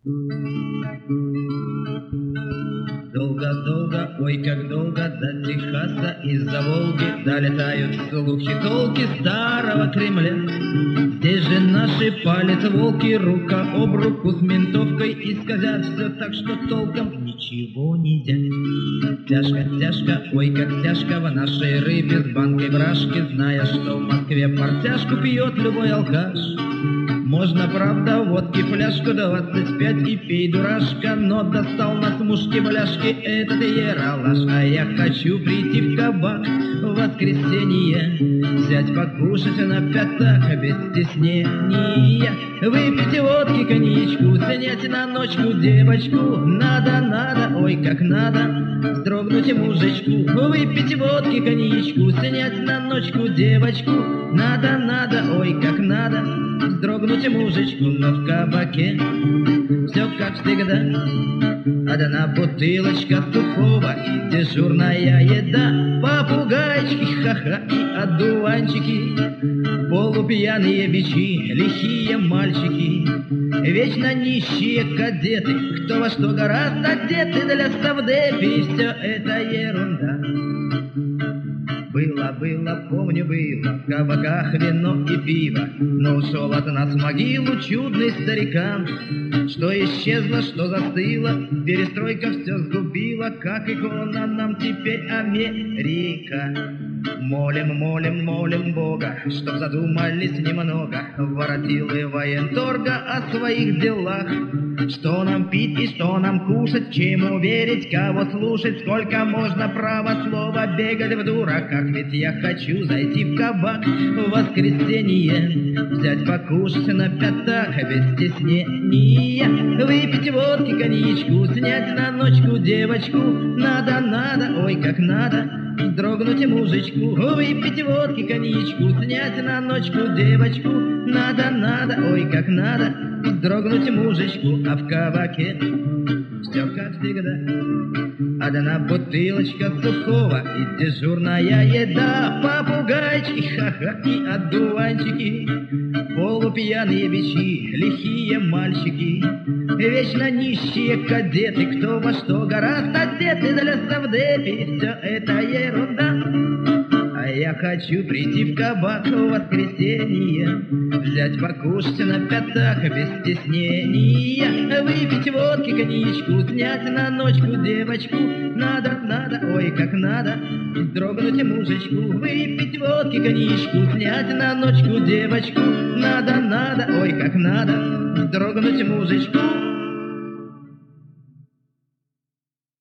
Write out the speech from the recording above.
Долго-долго, ой, как долго до Техаса из-за Волги долетают слухи толки старого Кремля. Здесь же наши палец-волки рука об руку с ментовкой исказят все так, что толком ничего нельзя. Тяжко, тяжко, ой, как тяжко в нашей рыбе с банкой брашки, зная, что в Москве портяжку пьет любой алкаш. Можно, правда, водки фляжку 25 и пей, дурашка, но достал нас мушки бляшки этот ералаш. А я хочу прийти в кабак в воскресенье, взять покушать на пятак без стеснения, выпить водки коньячку, снять на ночку девочку. Надо, надо, ой, как надо вздрогнуть мужичку, выпить водки коньячку, снять на ночку девочку. Надо, надо, ой, как надо вздрогнуть мужичку, но в кабаке все как всегда. Одна бутылочка сухого и дежурная еда, попугайчики, ха-ха, и одуванчики, полупьяные бичи, лихие мальчики, вечно нищие кадеты, кто во что гораздо одеты для совдепи, все это ерунда. Было, помню, было в кабаках вино и пиво, но ушел от нас в могилу чудный старикан. Что исчезло, что застыло, перестройка все сгубила, как икона нам теперь Америка. Молим, молим, молим Бога, чтоб задумались немного воротилы военторга о своих делах. Что нам пить и что нам кушать, чему верить, кого слушать, сколько можно право слова бегать в дураках. Ведь я хочу зайти в кабак в воскресенье, взять покушать на пятак без стеснения, выпить водки коньячку, снять на ночку девочку. Надо, надо, ой, как надо вздрогнуть мужичку, выпить водки коньячку, снять на ночку девочку. Надо, надо, ой, как надо вздрогнуть мужичку, а в кабаке все как всегда. Одна бутылочка сухого и дежурная еда, попугайчики, ха-ха, и одуванчики, полупьяные бичи, лихие мальчики, вечно нищие кадеты, кто во что гораздо одеты для совдепи, все это ерунда. А я хочу прийти в кабак в воскресенье, взять покушать на пятак без стеснения, выпить водки коньячку, снять на ночку девочку. Надо, надо, ой, как надо вздрогнуть мужичку, выпить водки коньячку, снять на ночку девочку. Надо, надо, ой, как надо вздрогнуть мужичку.